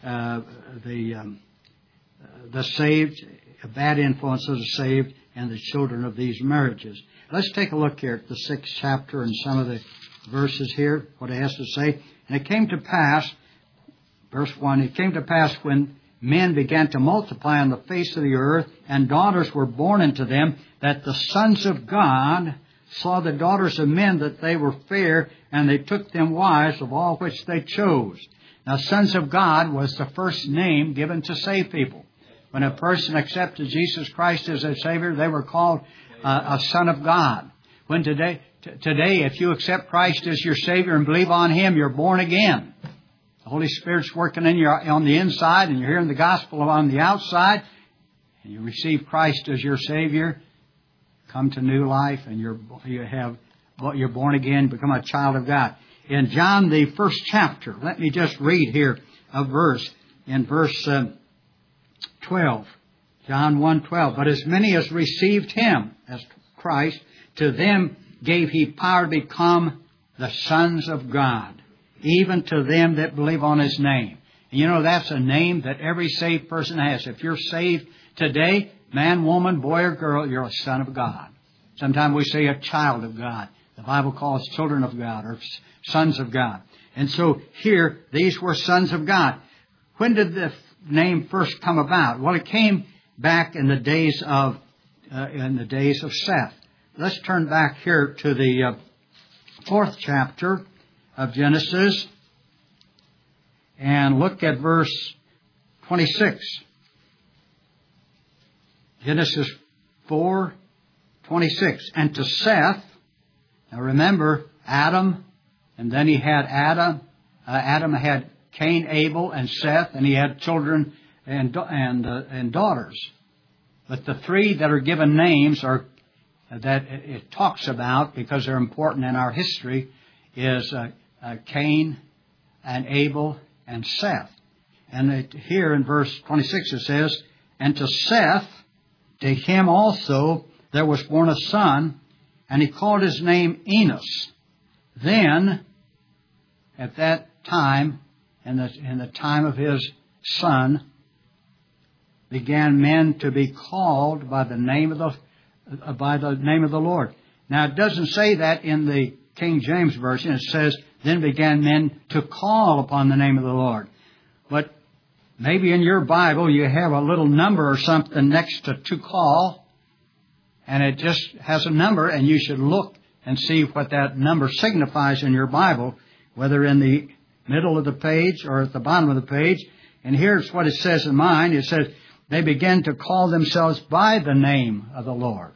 the saved, bad influence of the saved and the children of these marriages. Let's take a look here at the 6th chapter and some of the verses here, what it has to say. And it came to pass, verse 1, it came to pass when men began to multiply on the face of the earth, and daughters were born unto them, that the sons of God saw the daughters of men that they were fair, and they took them wives of all which they chose. Now, sons of God was the first name given to saved people. When a person accepted Jesus Christ as their Savior, they were called a son of God. When today, if you accept Christ as your Savior and believe on Him, you're born again. The Holy Spirit's working in you on the inside, and you're hearing the gospel on the outside, and you receive Christ as your Savior, come to new life, and you're born again, become a child of God. In John, the 1st chapter, let me just read here a verse. In verse 12, John 1:12. But as many as received Him, as Christ, to them gave He power to become the sons of God, even to them that believe on His name. And you know, that's a name that every saved person has. If you're saved today, man, woman, boy, or girl, you're a son of God. Sometimes we say a child of God. The Bible calls children of God or sons of God. And so here, these were sons of God. When did the name first come about? Well, it came back in the days of Seth. Let's turn back here to the 4th chapter of Genesis and look at verse 26. Genesis 4:26. And to Seth, now remember Adam, and then he had Adam. Adam had Cain, Abel, and Seth, and he had children and daughters. But the three that are given names are that it talks about, because they're important in our history, is Cain and Abel and Seth. And here in verse 26 it says, and to Seth, to him also there was born a son, and he called his name Enos. Then, at that time, in the time of his son, began men to be called by the name of the Lord. Now, it doesn't say that in the King James Version. It says, then began men to call upon the name of the Lord. But maybe in your Bible you have a little number or something next to call, and it just has a number, and you should look and see what that number signifies in your Bible, whether in the middle of the page or at the bottom of the page. And here's what it says in mine. It says, they began to call themselves by the name of the Lord.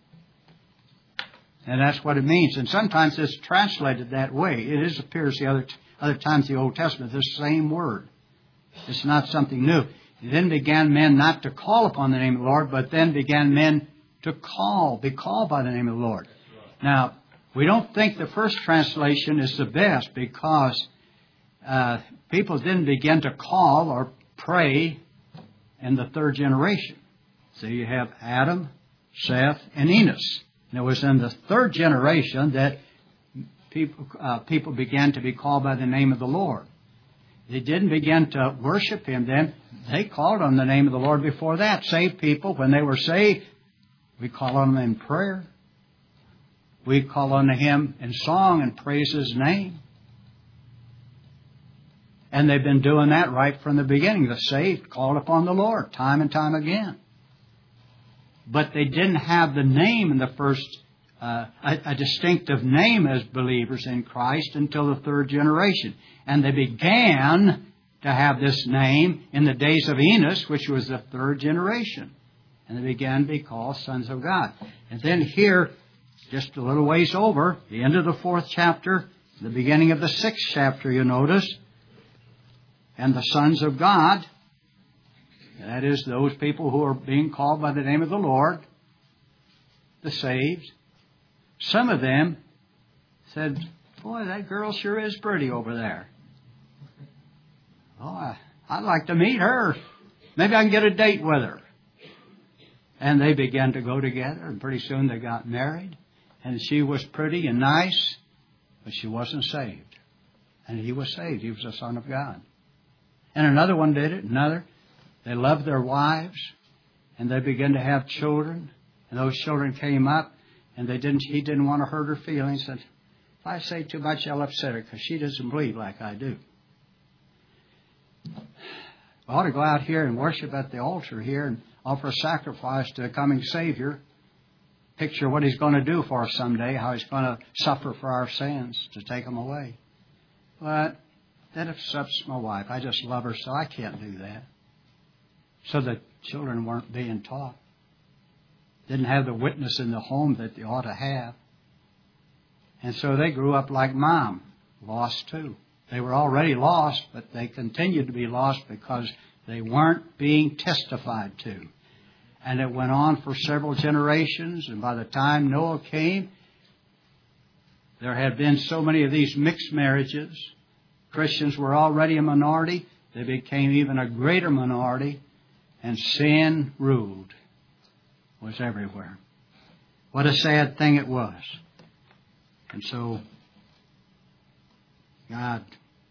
And that's what it means. And sometimes it's translated that way. It appears the other times in the Old Testament, the same word. It's not something new. Then began men not to call upon the name of the Lord, but then began men to be called by the name of the Lord. Now, we don't think the first translation is the best, because people didn't begin to call or pray in the 3rd generation. So you have Adam, Seth, and Enos. And it was in the 3rd generation that people began to be called by the name of the Lord. They didn't begin to worship Him then. They called on the name of the Lord before that. Saved people, when they were saved, we call on them in prayer. We call on Him in song and praise His name. And they've been doing that right from the beginning. The saved called upon the Lord time and time again. But they didn't have the name in the first, a distinctive name as believers in Christ until the third generation. And they began to have this name in the days of Enos, which was the third generation. And they began to be called sons of God. And then here, just a little ways over, the end of the 4th chapter, the beginning of the 6th chapter, you notice, and the sons of God, that is, those people who are being called by the name of the Lord, the saved. Some of them said, boy, that girl sure is pretty over there. Oh, I'd like to meet her. Maybe I can get a date with her. And they began to go together, and pretty soon they got married. And she was pretty and nice, but she wasn't saved. And he was saved. He was a son of God. And another one did it, another. They loved their wives, and they began to have children. And those children came up, and he didn't want to hurt her feelings. And if I say too much, I'll upset her, because she doesn't believe like I do. I ought to go out here and worship at the altar here and offer a sacrifice to the coming Savior. Picture what He's going to do for us someday, how He's going to suffer for our sins to take them away. But that upsets my wife. I just love her, so I can't do that. So the children weren't being taught. Didn't have the witness in the home that they ought to have. And so they grew up like Mom, lost too. They were already lost, but they continued to be lost because they weren't being testified to. And it went on for several generations, and by the time Noah came, there had been so many of these mixed marriages. Christians were already a minority. They became even a greater minority, and sin ruled. Was everywhere. What a sad thing it was. And so, God,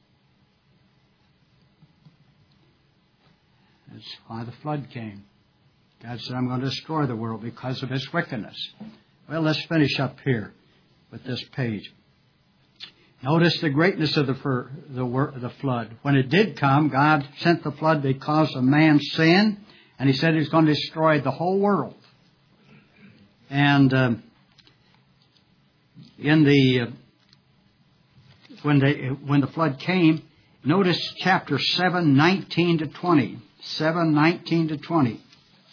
that's why the flood came. God said, I'm going to destroy the world because of its wickedness. Well, let's finish up here with this page. Notice the greatness of the flood. When it did come, God sent the flood because of man's sin, and He said He was going to destroy the whole world. And when the flood came, notice chapter 7, 19 to 20. 7, 19 to 20.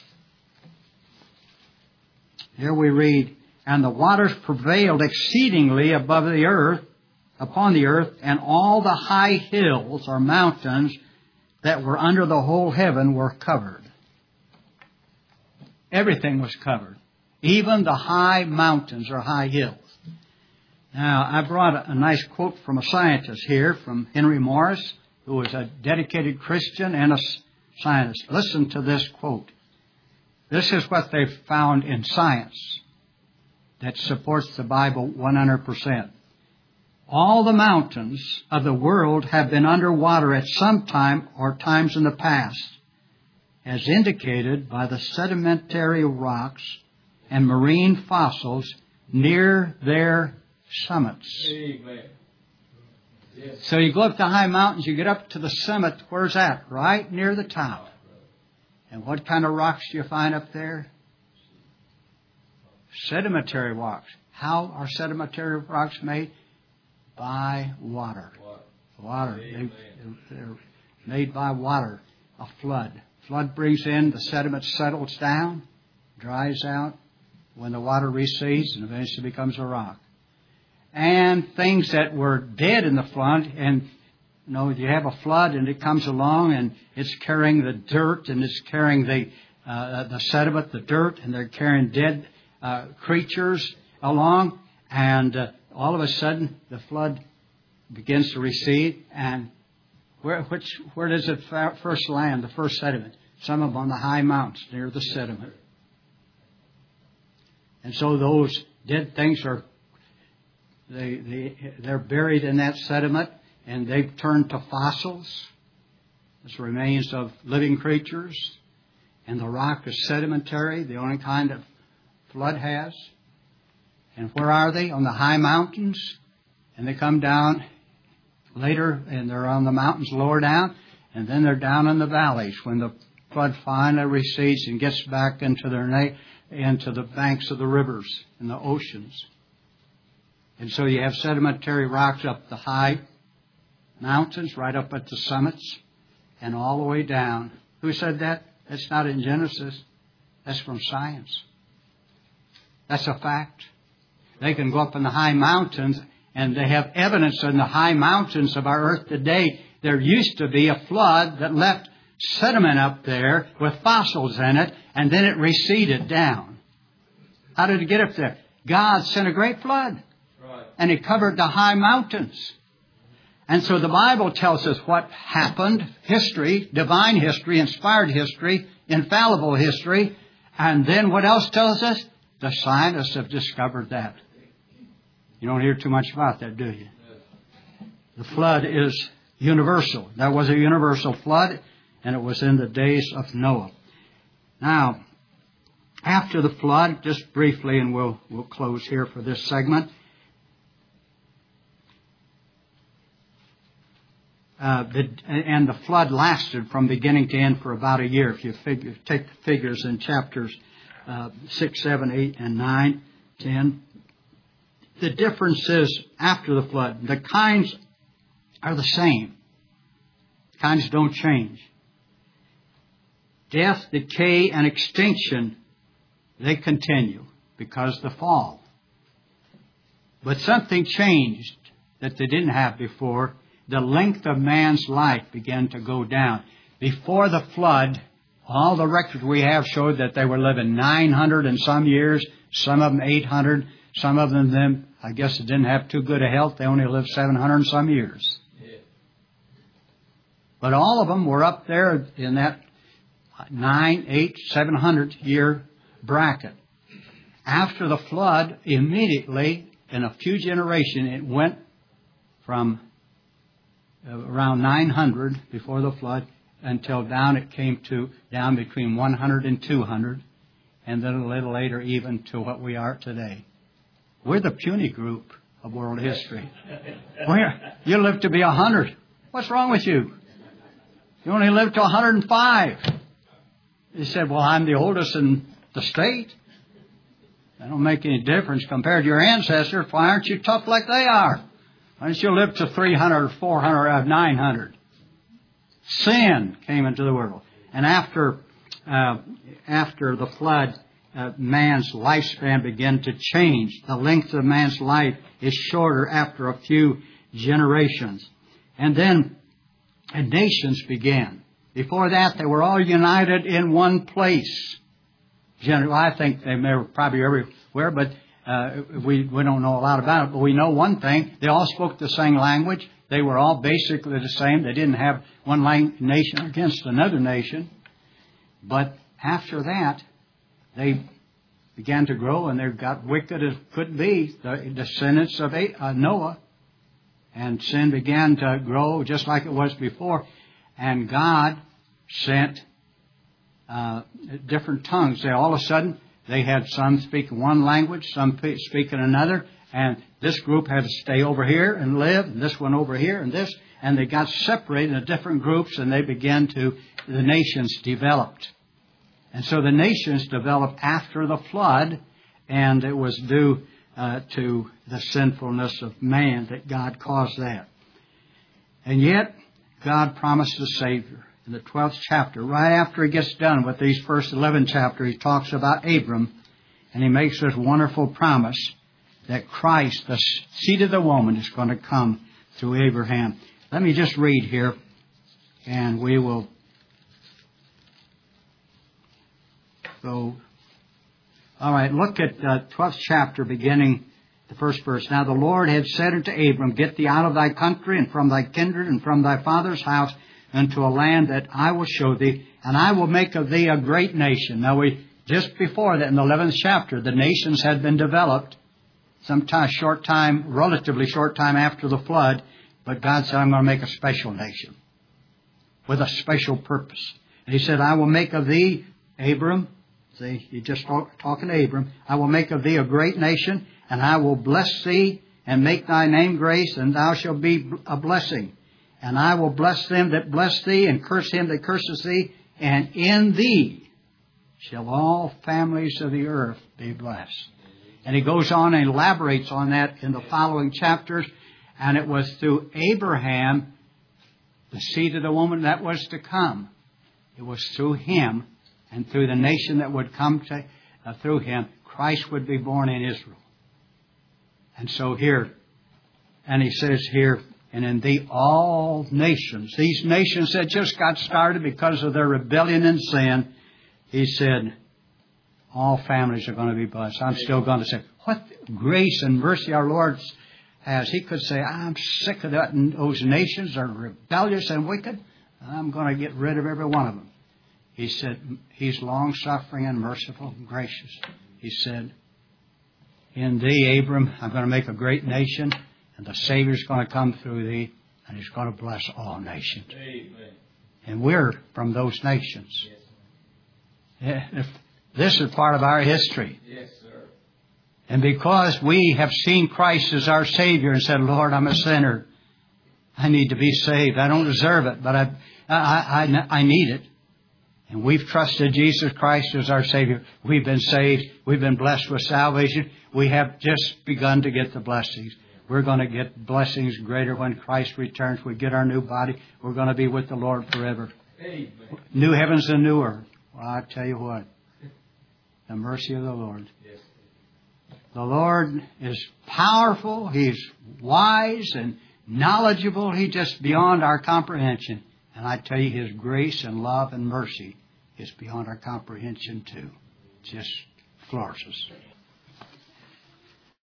Here we read, and the waters prevailed exceedingly above the earth, upon the earth, and all the high hills or mountains that were under the whole heaven were covered. Everything was covered. Even the high mountains or high hills. Now, I brought a nice quote from a scientist here, from Henry Morris, who was a dedicated Christian and a scientist. Listen to this quote. This is what they've found in science that supports the Bible 100%. All the mountains of the world have been underwater at some time or times in the past, as indicated by the sedimentary rocks and marine fossils near their summits. Amen. Yes. So you go up to high mountains, you get up to the summit. Where's that? Right near the top. And what kind of rocks do you find up there? Sedimentary rocks. How are sedimentary rocks made? By water. Water. They're made by water. A flood. Flood brings in, the sediment settles down, dries out. When the water recedes, and eventually becomes a rock. And things that were dead in the flood, and you have a flood and it comes along and it's carrying the dirt and it's carrying the sediment, the dirt, and they're carrying dead creatures along, and all of a sudden the flood begins to recede, and where does it first land, the first sediment? Some of them on the high mountains near the sediment. And so those dead things they're buried in that sediment, and they've turned to fossils. It's remains of living creatures. And the rock is sedimentary, the only kind that flood has. And where are they? On the high mountains. And they come down later, and they're on the mountains lower down. And then they're down in the valleys when the flood finally recedes and gets back into into the banks of the rivers and the oceans. And so you have sedimentary rocks up the high mountains, right up at the summits, and all the way down. Who said that? That's not in Genesis. That's from science. That's a fact. They can go up in the high mountains, and they have evidence in the high mountains of our earth today. There used to be a flood that left sediment up there with fossils in it, and then it receded down. How did it get up there? God sent a great flood, and it covered the high mountains. And so the Bible tells us what happened, history, divine history, inspired history, infallible history. And then what else tells us? The scientists have discovered that. You don't hear too much about that, do you? The flood is universal. That was a universal flood, and it was in the days of Noah. Now, after the flood, just briefly, and we'll close here for this segment. And the flood lasted from beginning to end for about a year. If you take the figures in chapters 6, 7, 8, and 9, 10. The difference is after the flood. The kinds are the same. Kinds don't change. Death, decay, and extinction, they continue because of the fall. But something changed that they didn't have before. The length of man's life began to go down. Before the flood, all the records we have showed that they were living 900 and some years, some of them 800, some of them, I guess, didn't have too good a health. They only lived 700 and some years. But all of them were up there in that 700 year bracket. After the flood, immediately, in a few generations, it went from around 900 before the flood until it came to down between 100 and 200, and then a little later even to what we are today. We're the puny group of world history. You live to be 100. What's wrong with you? You only live to 105. He said, well, I'm the oldest in the state. That don't make any difference compared to your ancestors. Why aren't you tough like they are? Why don't you live to 300, 400, 900? Sin came into the world. And after the flood, man's lifespan began to change. The length of man's life is shorter after a few generations. And then nations began. Before that, they were all united in one place. I think they were probably everywhere, but we don't know a lot about it. But we know one thing. They all spoke the same language. They were all basically the same. They didn't have one nation against another nation. But after that, they began to grow, and they got wicked as could be, the descendants of Noah. And sin began to grow just like it was before. And God sent different tongues. All of a sudden, they had some speaking one language, some speaking another. And this group had to stay over here and live, and this one over here, and this. And they got separated into different groups, and the nations developed. And so the nations developed after the flood, and it was due to the sinfulness of man that God caused that. And yet, God promised a Savior. In the 12th chapter, right after he gets done with these first 11 chapters, he talks about Abram, and he makes this wonderful promise that Christ, the seed of the woman, is going to come through Abraham. Let me just read here, and we will go. All right, look at the 12th chapter, beginning the first verse. Now the Lord had said unto Abram, Get thee out of thy country, and from thy kindred, and from thy father's house, unto a land that I will show thee, and I will make of thee a great nation. Now just before that, in the 11th chapter, the nations had been developed relatively short time after the flood, but God said, I'm going to make a special nation. with a special purpose. And he said, I will make of thee, Abram, see, he just talking to Abram, I will make of thee a great nation, and I will bless thee, and make thy name great, and thou shalt be a blessing. And I will bless them that bless thee, and curse him that curses thee, and in thee shall all families of the earth be blessed. And he goes on and elaborates on that in the following chapters. And it was through Abraham, the seed of the woman that was to come. It was through him and through the nation that would come through him, Christ would be born in Israel. And so here, and he says here, and in thee all nations, these nations that just got started because of their rebellion and sin, he said, all families are going to be blessed. I'm still going to say, what grace and mercy our Lord has. He could say, I'm sick of that, and those nations are rebellious and wicked. I'm going to get rid of every one of them. He said, he's long-suffering and merciful and gracious. He said, in thee, Abram, I'm going to make a great nation, and the Savior's going to come through thee, and he's going to bless all nations. Amen. And we're from those nations. Yes. This is part of our history. Yes, sir. And because we have seen Christ as our Savior and said, Lord, I'm a sinner. I need to be saved. I don't deserve it, but I need it. And we've trusted Jesus Christ as our Savior. We've been saved. We've been blessed with salvation. We have just begun to get the blessings. We're going to get blessings greater when Christ returns. We get our new body. We're going to be with the Lord forever. Amen. New heavens and new earth. Well, I tell you what. The mercy of the Lord. Yes. The Lord is powerful. He's wise and knowledgeable. He's just beyond our comprehension. And I tell you, His grace and love and mercy is beyond our comprehension too. Just flourishes.